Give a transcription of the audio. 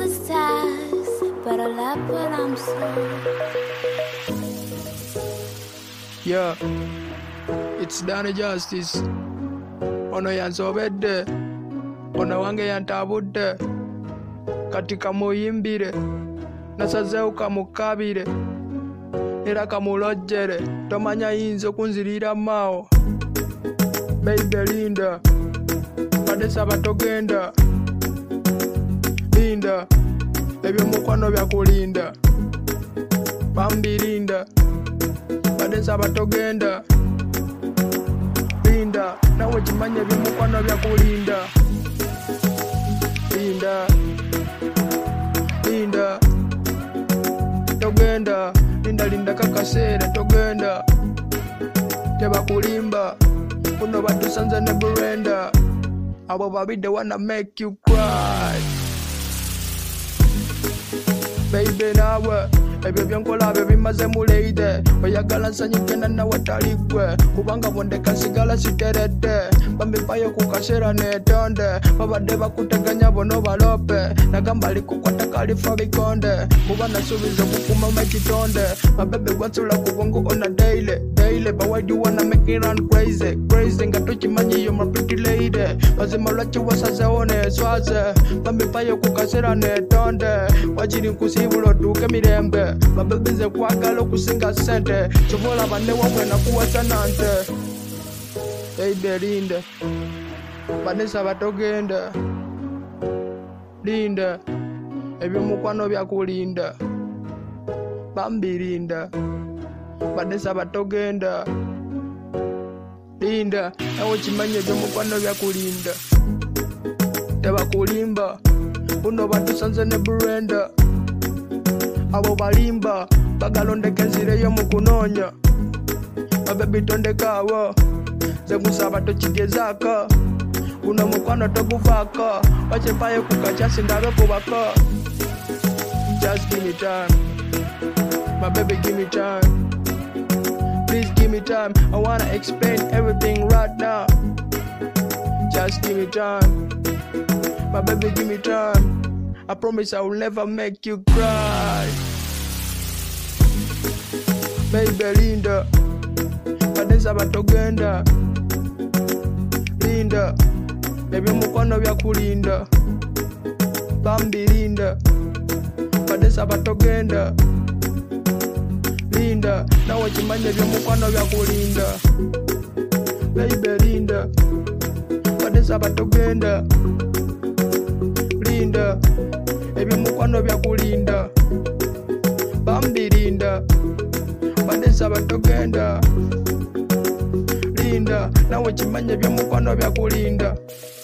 stars, but I love what I'm saying. Yeah, it's Danny Justice. Ono yansobedde, ono wange yantabudde. Katika muyimbire, nasazeewo kamukabire. Era kamulojjere, tomanya yinza okunzirira maawo. Baby Linda, badde saba togenda. Linda, ebyomukwano byakulinda. Bambi Linda, badde saba togenda. Linda, nawe kimanye ebyomukwano byakulinda. Linda, Linda, togenda. Linda kakaseera togenda. Tebakulimba, kuno batusanze ne Brenda. Abo babidde wanna make you cry. Baby nawe, ebyo byenkola byo bimaze muleide. Oyagala nsanyuke nawe taligwe, kubanga bondeka nsigala siteredde. Bambipayo ku kaseera neetonde, babadde bakuteganya bono balope. Nagamba likukwata kalifa bikonde, kuba nasuubiza okukuuma ekitonde. Mabebe gwansula ku bwongo on a daily. But why do you wanna make it run crazy? Nga tokimanyi you're my pretty lady. Mazima lwaki wasazeewo neeswaze, bambipayo ku kaseera neetonde. Wakiri nkusiibula otuuke mirembe, babebe nze kwagala okusinga ssente. Sobola banne wamwe nakuwasa nante. Baby Linda, badde saba togenda. Linda, ebyomukwano byakulinda. Bambi Linda, badde saba togenda. Linda, nawe kimanye ebyomukwano byakulinda. Tebakulimba, buno batusanze ne Brenda. Abo balimba, bagalondeka enzireyo mu kunoonya. Babebi tondekaawo, ze gusaba tokigezaako. Guno mukwano toguvaako, wakimpayo ku kakyasi ndabe kubako. Just give me time, my baby give me time. Please give me time, I wanna explain everything right now. Just give me time, my baby give me time. I promise I will never make you cry. Baby Linda, badde saba togenda. Linda, ebyomukwano byakulinda. Bambi Linda, badde saba togenda. Linda, nawe kimanye ebyomukwano byakulinda. Baby Linda, badde saba togenda. Linda, ebyomukwano byakulinda. Bambi Linda, badde saba togenda. Linda, nawe kimanye ebyomukwano byakulinda.